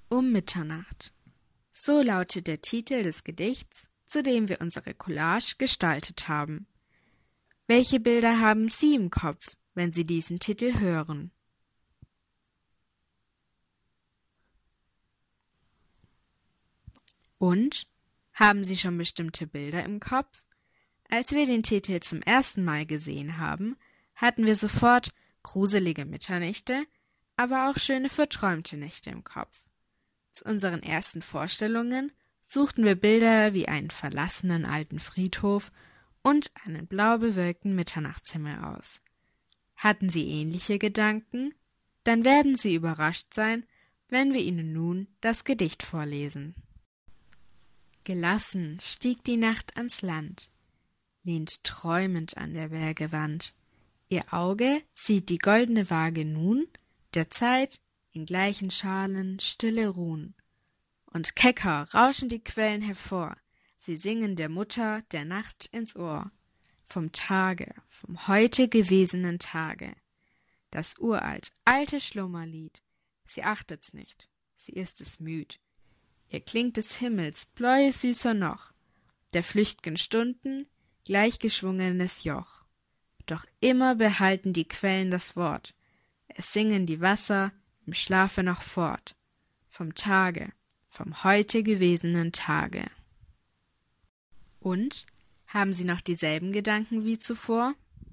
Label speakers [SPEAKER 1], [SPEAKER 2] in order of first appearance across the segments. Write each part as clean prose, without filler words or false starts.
[SPEAKER 1] Um Mitternacht. So lautet der Titel des Gedichts, zu dem wir unsere Collage gestaltet haben. Welche Bilder haben Sie im Kopf, wenn Sie diesen Titel hören? Und? Haben Sie schon bestimmte Bilder im Kopf? Als wir den Titel zum ersten Mal gesehen haben, hatten wir sofort gruselige Mitternächte, aber auch schöne verträumte Nächte im Kopf. Zu unseren ersten Vorstellungen suchten wir Bilder wie einen verlassenen alten Friedhof und einen blau bewölkten Mitternachtshimmel aus. Hatten Sie ähnliche Gedanken? Dann werden Sie überrascht sein, wenn wir Ihnen nun das Gedicht vorlesen. Gelassen stieg die Nacht ans Land, lehnt träumend an der Berge Wand. Ihr Auge sieht die goldene Waage nun, der Zeit in gleichen Schalen stille ruhen. Und kecker rauschen die Quellen hervor, sie singen der Mutter der Nacht ins Ohr. Vom Tage, vom heute gewesenen Tage, das uralt, alte Schlummerlied, sie achtet's nicht, sie ist es müd. Ihr klingt des Himmels bläue süßer noch, der flücht'gen Stunden gleichgeschwungenes Joch. Doch immer behalten die Quellen das Wort, es singen die Wasser im Schlafe noch fort, vom Tage, vom heute gewesenen Tage. Und? Haben Sie noch dieselben Gedanken wie zuvor?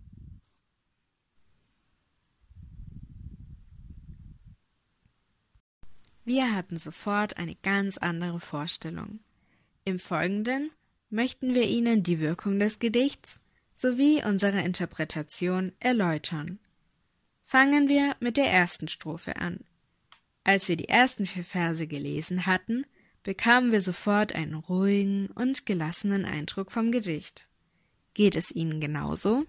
[SPEAKER 1] Wir hatten sofort eine ganz andere Vorstellung. Im Folgenden möchten wir Ihnen die Wirkung des Gedichts sowie unsere Interpretation erläutern. Fangen wir mit der ersten Strophe an. Als wir die ersten 4 Verse gelesen hatten, bekamen wir sofort einen ruhigen und gelassenen Eindruck vom Gedicht. Geht es Ihnen genauso?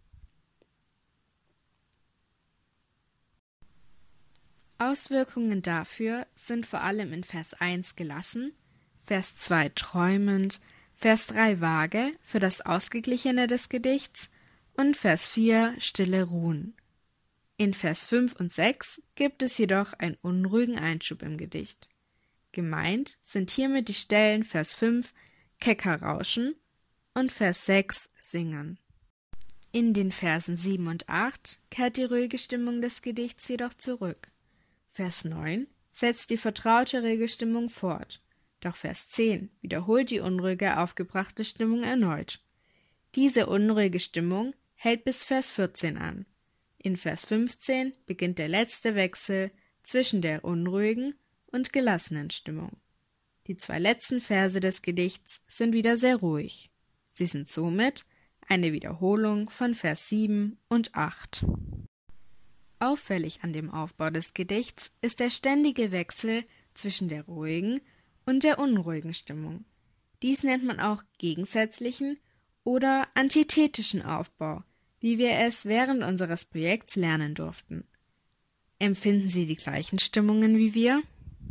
[SPEAKER 1] Auswirkungen dafür sind vor allem in Vers 1 gelassen, Vers 2 träumend, Vers 3 vage für das Ausgeglichene des Gedichts und Vers 4 stille Ruhen. In Vers 5 und 6 gibt es jedoch einen unruhigen Einschub im Gedicht. Gemeint sind hiermit die Stellen Vers 5 kecker rauschen und Vers 6 singen. In den Versen 7 und 8 kehrt die ruhige Stimmung des Gedichts jedoch zurück. Vers 9 setzt die vertraute ruhige Stimmung fort, doch Vers 10 wiederholt die unruhige aufgebrachte Stimmung erneut. Diese unruhige Stimmung hält bis Vers 14 an. In Vers 15 beginnt der letzte Wechsel zwischen der unruhigen und gelassenen Stimmung. Die 2 letzten Verse des Gedichts sind wieder sehr ruhig. Sie sind somit eine Wiederholung von Vers 7 und 8. Auffällig an dem Aufbau des Gedichts ist der ständige Wechsel zwischen der ruhigen und der unruhigen Stimmung. Dies nennt man auch gegensätzlichen oder antithetischen Aufbau, wie wir es während unseres Projekts lernen durften. Empfinden Sie die gleichen Stimmungen wie wir?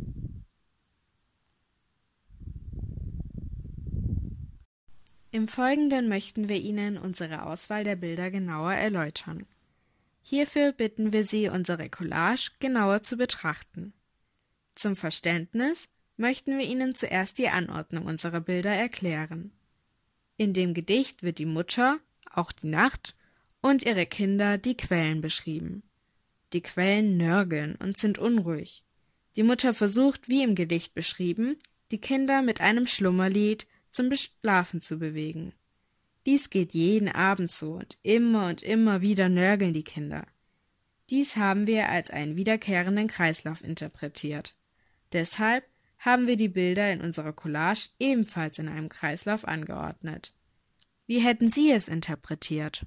[SPEAKER 1] Im Folgenden möchten wir Ihnen unsere Auswahl der Bilder genauer erläutern. Hierfür bitten wir Sie, unsere Collage genauer zu betrachten. Zum Verständnis möchten wir Ihnen zuerst die Anordnung unserer Bilder erklären. In dem Gedicht wird die Mutter, auch die Nacht, und ihre Kinder die Quellen beschrieben. Die Quellen nörgeln und sind unruhig. Die Mutter versucht, wie im Gedicht beschrieben, die Kinder mit einem Schlummerlied zum Schlafen zu bewegen. Dies geht jeden Abend so und immer wieder nörgeln die Kinder. Dies haben wir als einen wiederkehrenden Kreislauf interpretiert. Deshalb haben wir die Bilder in unserer Collage ebenfalls in einem Kreislauf angeordnet. Wie hätten Sie es interpretiert?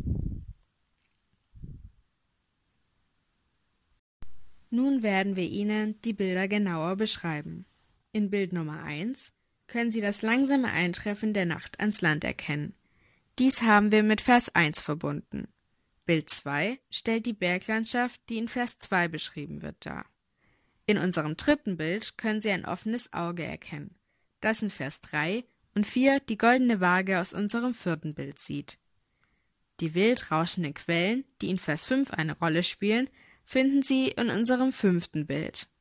[SPEAKER 1] Nun werden wir Ihnen die Bilder genauer beschreiben. In Bild Nummer 1 können Sie das langsame Eintreffen der Nacht ans Land erkennen. Dies haben wir mit Vers 1 verbunden. Bild 2 stellt die Berglandschaft, die in Vers 2 beschrieben wird, dar. In unserem dritten Bild können Sie ein offenes Auge erkennen, das in Vers 3 und 4 die goldene Waage aus unserem vierten Bild sieht. Die wild rauschenden Quellen, die in Vers 5 eine Rolle spielen, finden Sie in unserem fünften Bild.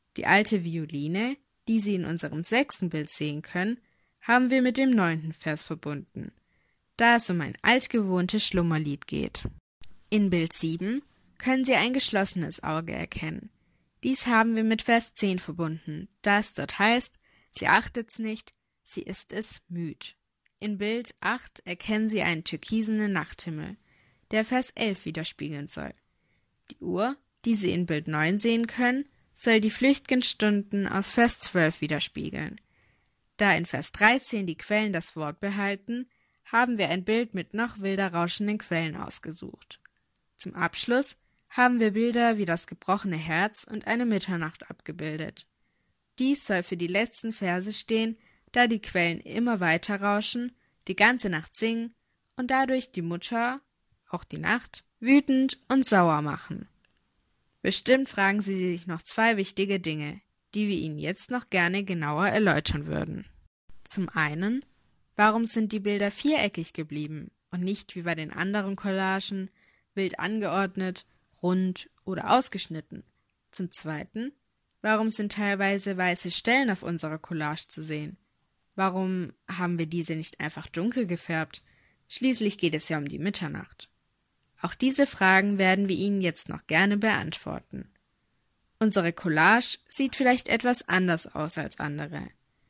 [SPEAKER 1] Die alte Violine, die Sie in unserem 6. Bild sehen können, haben wir mit dem 9. Vers verbunden, da es um ein altgewohntes Schlummerlied geht. In Bild 7 können Sie ein geschlossenes Auge erkennen. Dies haben wir mit Vers 10 verbunden, da es dort heißt, sie achtet's nicht, sie ist es müd. In Bild 8 erkennen Sie einen türkisenen Nachthimmel, der Vers 11 widerspiegeln soll. Die Uhr, die Sie in Bild 9 sehen können, soll die flüchtigen Stunden aus Vers 12 widerspiegeln. Da in Vers 13 die Quellen das Wort behalten, haben wir ein Bild mit noch wilder rauschenden Quellen ausgesucht. Zum Abschluss haben wir Bilder wie das gebrochene Herz und eine Mitternacht abgebildet. Dies soll für die letzten Verse stehen, da die Quellen immer weiter rauschen, die ganze Nacht singen und dadurch die Mutter, auch die Nacht, wütend und sauer machen. Bestimmt fragen Sie sich noch 2 wichtige Dinge, die wir Ihnen jetzt noch gerne genauer erläutern würden. Zum einen, warum sind die Bilder viereckig geblieben und nicht wie bei den anderen Collagen wild angeordnet, rund oder ausgeschnitten? Zum zweiten, warum sind teilweise weiße Stellen auf unserer Collage zu sehen? Warum haben wir diese nicht einfach dunkel gefärbt? Schließlich geht es ja um die Mitternacht. Auch diese Fragen werden wir Ihnen jetzt noch gerne beantworten. Unsere Collage sieht vielleicht etwas anders aus als andere.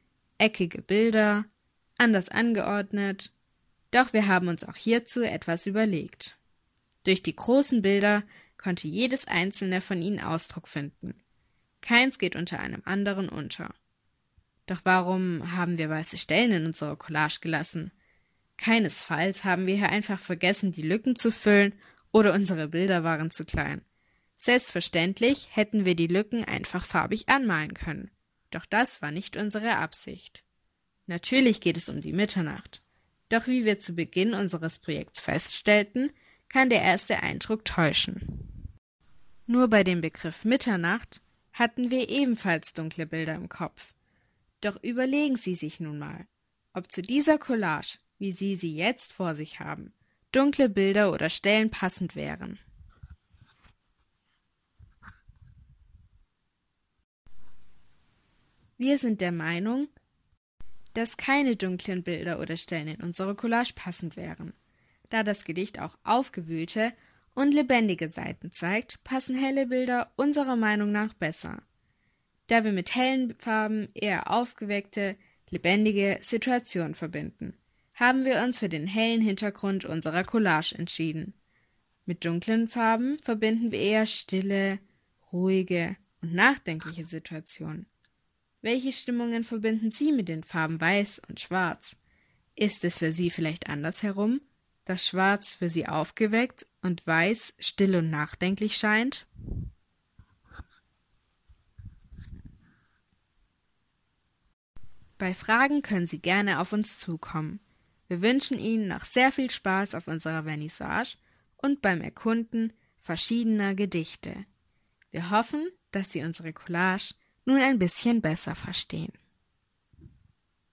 [SPEAKER 1] Eckige Bilder, anders angeordnet, doch wir haben uns auch hierzu etwas überlegt. Durch die großen Bilder konnte jedes einzelne von ihnen Ausdruck finden. Keins geht unter einem anderen unter. Doch warum haben wir weiße Stellen in unserer Collage gelassen? Keinesfalls haben wir hier einfach vergessen, die Lücken zu füllen oder unsere Bilder waren zu klein. Selbstverständlich hätten wir die Lücken einfach farbig anmalen können. Doch das war nicht unsere Absicht. Natürlich geht es um die Mitternacht. Doch wie wir zu Beginn unseres Projekts feststellten, kann der erste Eindruck täuschen. Nur bei dem Begriff Mitternacht hatten wir ebenfalls dunkle Bilder im Kopf. Doch überlegen Sie sich nun mal, ob zu dieser Collage, wie Sie sie jetzt vor sich haben, dunkle Bilder oder Stellen passend wären. Wir sind der Meinung, dass keine dunklen Bilder oder Stellen in unsere Collage passend wären. Da das Gedicht auch aufgewühlte und lebendige Seiten zeigt, passen helle Bilder unserer Meinung nach besser. Da wir mit hellen Farben eher aufgeweckte, lebendige Situationen verbinden, haben wir uns für den hellen Hintergrund unserer Collage entschieden. Mit dunklen Farben verbinden wir eher stille, ruhige und nachdenkliche Situationen. Welche Stimmungen verbinden Sie mit den Farben Weiß und Schwarz? Ist es für Sie vielleicht andersherum, dass Schwarz für Sie aufgeweckt und Weiß still und nachdenklich scheint? Bei Fragen können Sie gerne auf uns zukommen. Wir wünschen Ihnen noch sehr viel Spaß auf unserer Vernissage und beim Erkunden verschiedener Gedichte. Wir hoffen, dass Sie unsere Collage nun ein bisschen besser verstehen.